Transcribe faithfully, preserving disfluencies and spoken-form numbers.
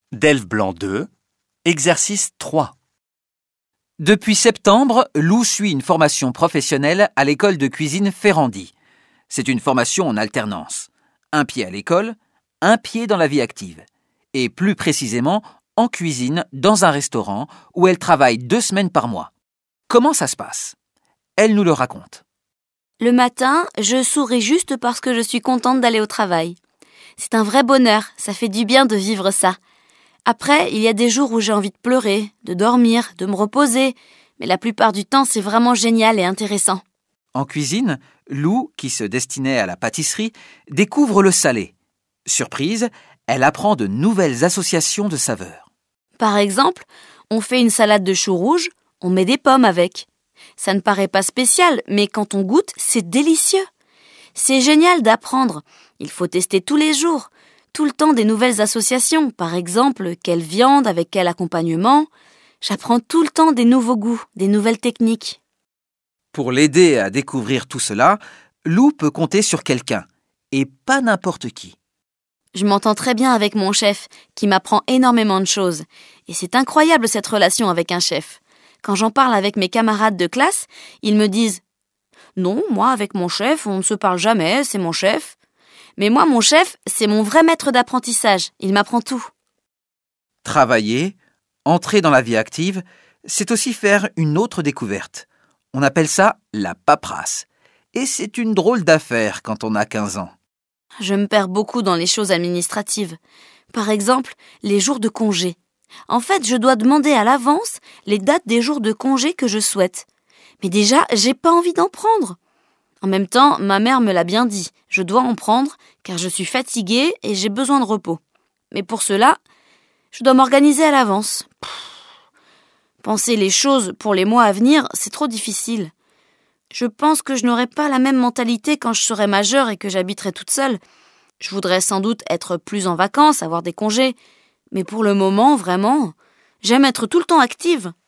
Delphes Blanc deux, exercice trois. Depuis septembre, Lou suit une formation professionnelle à l'école de cuisine Ferrandi. C'est une formation en alternance. Un pied à l'école, un pied dans la vie active. Et plus précisément, en cuisine dans un restaurant où elle travaille deux semaines par mois. Comment ça se passe ? Elle nous le raconte. Le matin, je souris juste parce que je suis contente d'aller au travail. C'est un vrai bonheur, ça fait du bien de vivre ça. Après, il y a des jours où j'ai envie de pleurer, de dormir, de me reposer, mais la plupart du temps, c'est vraiment génial et intéressant. En cuisine, Lou, qui se destinait à la pâtisserie, découvre le salé. Surprise, elle apprend de nouvelles associations de saveurs. Par exemple, on fait une salade de choux rouges, on met des pommes avec. Ça ne paraît pas spécial, mais quand on goûte, c'est délicieux. C'est génial d'apprendre. Il faut tester tous les jours, tout le temps des nouvelles associations. Par exemple, quelle viande avec quel accompagnement. J'apprends tout le temps des nouveaux goûts, des nouvelles techniques. Pour l'aider à découvrir tout cela, Lou peut compter sur quelqu'un, et pas n'importe qui. Je m'entends très bien avec mon chef, qui m'apprend énormément de choses. Et c'est incroyable cette relation avec un chef. Quand j'en parle avec mes camarades de classe, ils me disent « Non, moi, avec mon chef, on ne se parle jamais, c'est mon chef. » Mais moi, mon chef, c'est mon vrai maître d'apprentissage. Il m'apprend tout. Travailler, entrer dans la vie active, c'est aussi faire une autre découverte. On appelle ça la paperasse. Et c'est une drôle d'affaire quand on a quinze ans. Je me perds beaucoup dans les choses administratives. Par exemple, les jours de congé. En fait, je dois demander à l'avance les dates des jours de congé que je souhaite. Mais déjà, j'ai pas envie d'en prendre. En même temps, ma mère me l'a bien dit. Je dois en prendre car je suis fatiguée et j'ai besoin de repos. Mais pour cela, je dois m'organiser à l'avance. Pff, penser les choses pour les mois à venir, c'est trop difficile. Je pense que je n'aurai pas la même mentalité quand je serai majeure et que j'habiterai toute seule. Je voudrais sans doute être plus en vacances, avoir des congés. Mais pour le moment, vraiment, j'aime être tout le temps active.